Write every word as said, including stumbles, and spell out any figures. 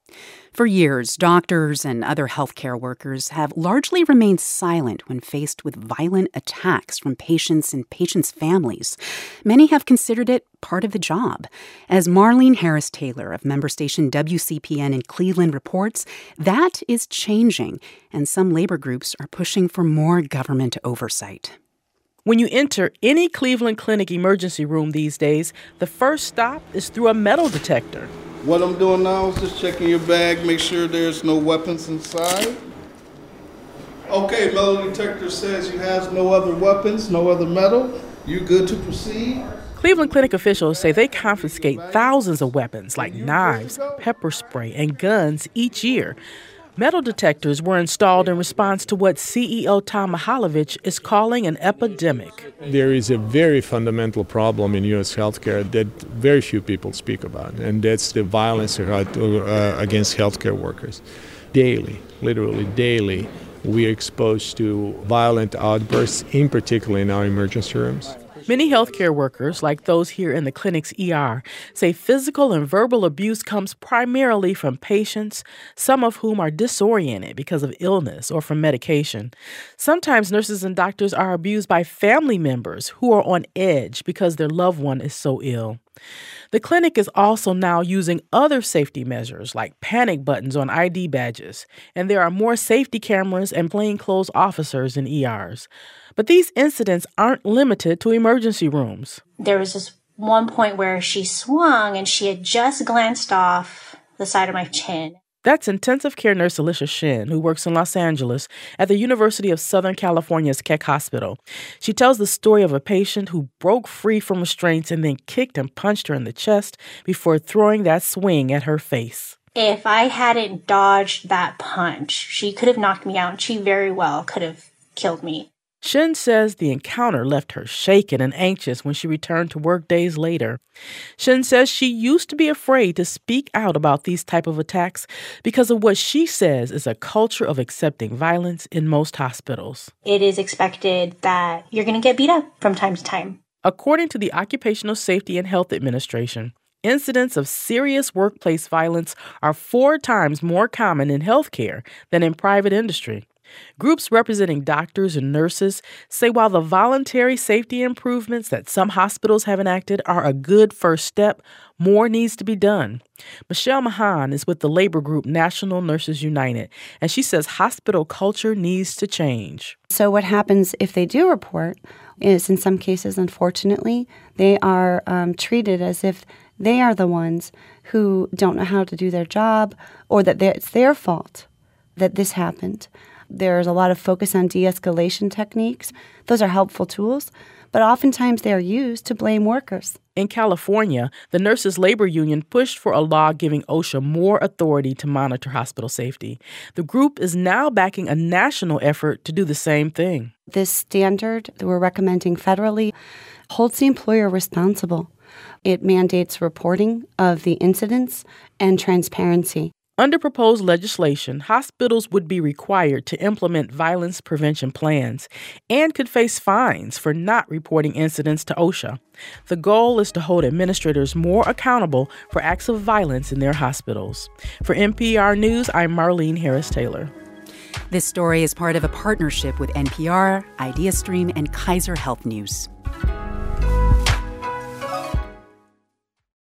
For years, doctors and other healthcare workers have largely remained silent when faced with violent attacks from patients and patients' families. Many have considered it part of the job. As Marlene Harris-Taylor of member station W C P N in Cleveland reports, that is changing, and some labor groups are pushing for more government oversight. When you enter any Cleveland Clinic emergency room these days, the first stop is through a metal detector. What I'm doing now is just checking your bag, make sure there's no weapons inside. Okay, metal detector says you have no other weapons, no other metal. You good to proceed? Cleveland Clinic officials say they confiscate thousands of weapons like knives, pepper spray, and guns each year. Metal detectors were installed in response to what C E O Tom Mihaljevic is calling an epidemic. There is a very fundamental problem in U S healthcare that very few people speak about, and that's the violence against healthcare workers. Daily, literally daily, we are exposed to violent outbursts, in particular in our emergency rooms. Many healthcare workers, like those here in the clinic's E R, say physical and verbal abuse comes primarily from patients, some of whom are disoriented because of illness or from medication. Sometimes nurses and doctors are abused by family members who are on edge because their loved one is so ill. The clinic is also now using other safety measures like panic buttons on I D badges, and there are more safety cameras and plainclothes officers in E Rs. But these incidents aren't limited to emergency rooms. There was this one point where she swung and she had just glanced off the side of my chin. That's intensive care nurse Alicia Shin, who works in Los Angeles at the University of Southern California's Keck Hospital. She tells the story of a patient who broke free from restraints and then kicked and punched her in the chest before throwing that swing at her face. If I hadn't dodged that punch, she could have knocked me out, and she very well could have killed me. Shin says the encounter left her shaken and anxious when she returned to work days later. Shin says she used to be afraid to speak out about these type of attacks because of what she says is a culture of accepting violence in most hospitals. It is expected that you're going to get beat up from time to time. According to the Occupational Safety and Health Administration, incidents of serious workplace violence are four times more common in healthcare than in private industry. Groups representing doctors and nurses say while the voluntary safety improvements that some hospitals have enacted are a good first step, more needs to be done. Michelle Mahan is with the labor group National Nurses United, and she says hospital culture needs to change. So what happens if they do report is, in some cases, unfortunately, they are um, treated as if they are the ones who don't know how to do their job, or that it's their fault that this happened. There's a lot of focus on de-escalation techniques. Those are helpful tools, but oftentimes they are used to blame workers. In California, the Nurses Labor Union pushed for a law giving OSHA more authority to monitor hospital safety. The group is now backing a national effort to do the same thing. This standard that we're recommending federally holds the employer responsible. It mandates reporting of the incidents and transparency. Under proposed legislation, hospitals would be required to implement violence prevention plans and could face fines for not reporting incidents to OSHA. The goal is to hold administrators more accountable for acts of violence in their hospitals. For N P R News, I'm Marlene Harris-Taylor. This story is part of a partnership with N P R, IdeaStream, and Kaiser Health News.